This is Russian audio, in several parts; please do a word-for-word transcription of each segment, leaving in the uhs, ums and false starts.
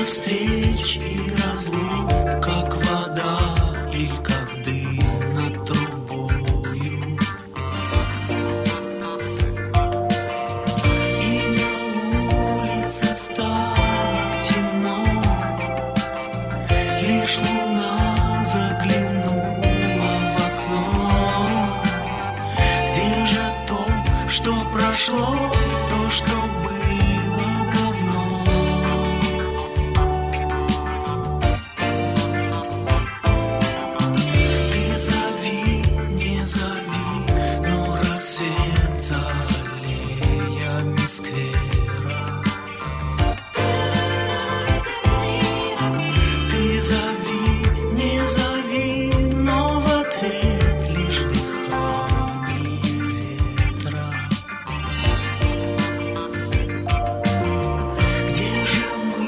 встреч и разлук, как вода или как дым над трубою. И на улице стало темно, лишь луна заглянула в окно. Где же то, что прошло, то, что было давно? Ты зови, не зови, но рассвет за аллеями сквера. Ты зови, не зови, но в ответ лишь дыхание ветра. Где же мы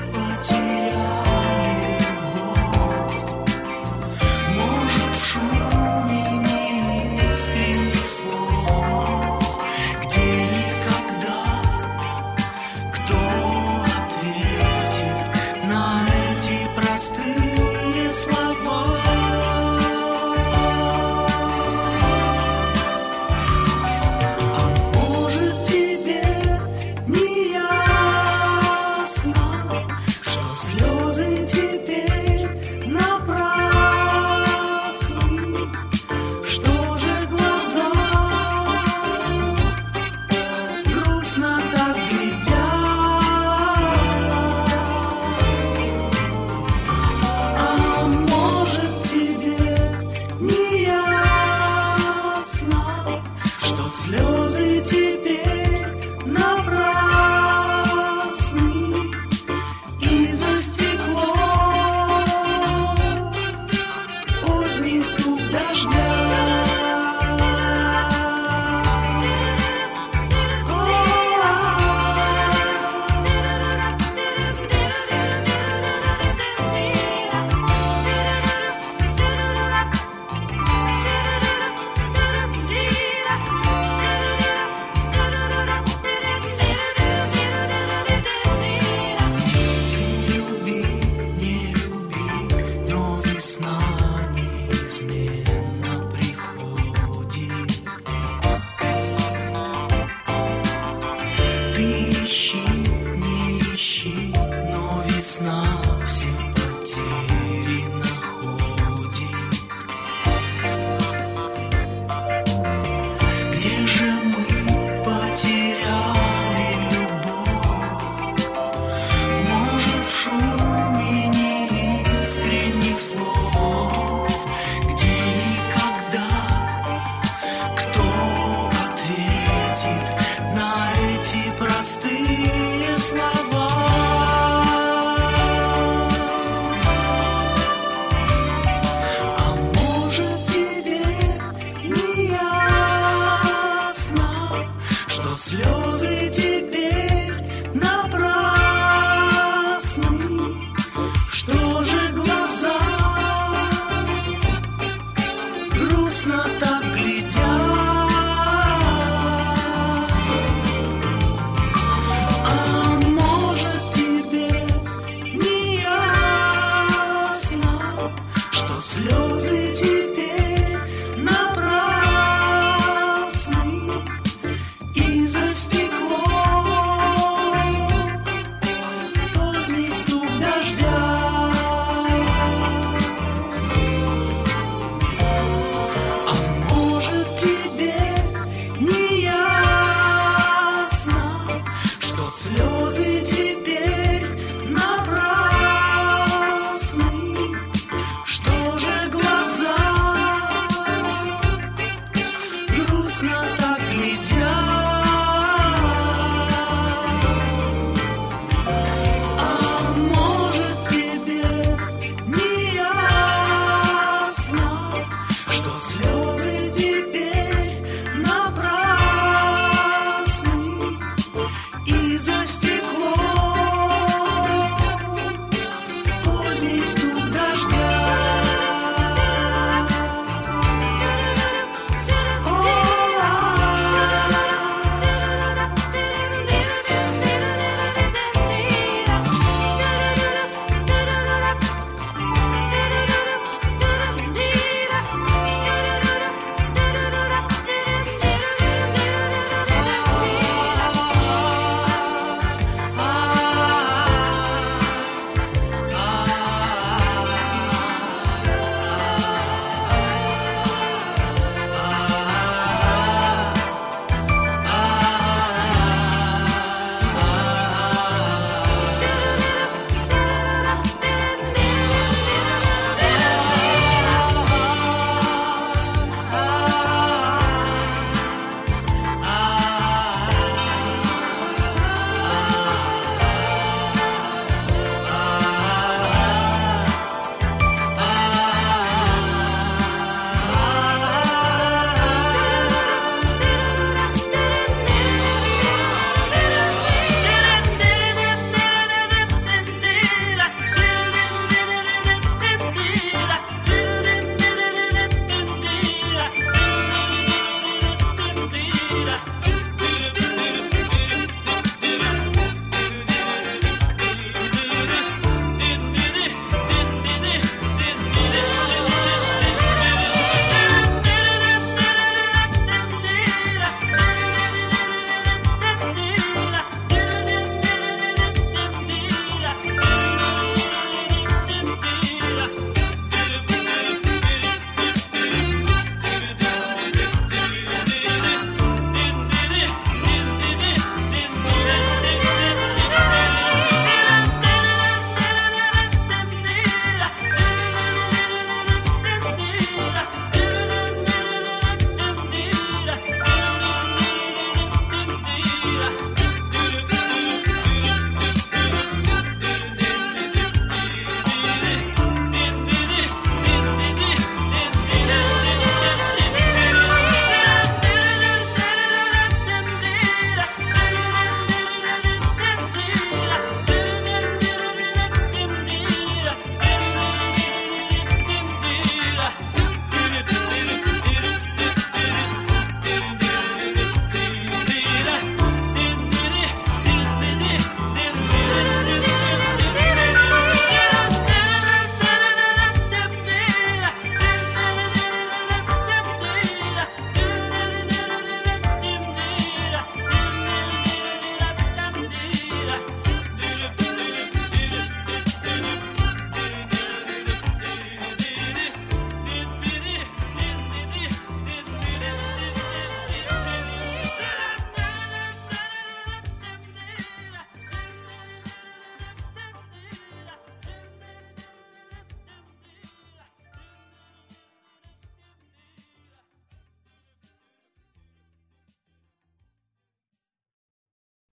потеряли любовь? Может, в шуме неискренних слов? Где и когда? Кто ответит на эти простые слова? А может, тебе не ясно, что слезы теперь напрасны? Что же глаза грустно так глядят? А может, тебе не ясно, что слезы теперь напрасны? И за стеклом поздний стук дождя. Люби, не люби, но весна неизменно приходит. Ты ищи, не ищи, но весна все потери находит. Где же мы потеряли любовь? Может, в шуме неискренних слов? Где и когда? Кто ответит на эти простые слова? А может, тебе не ясно, что слезы теперь напрасны? Что же глаза грустно так глядят? А может, тебе не ясно, что слезы теперь напрасны? И за стеклом поздний стук дождя. А может, тебе не ясно, что слезы теперь напрасны? Что же глаза грустно так глядят? А может, тебе не ясно, что слезы теперь напрасны? И за стеклом поздний стук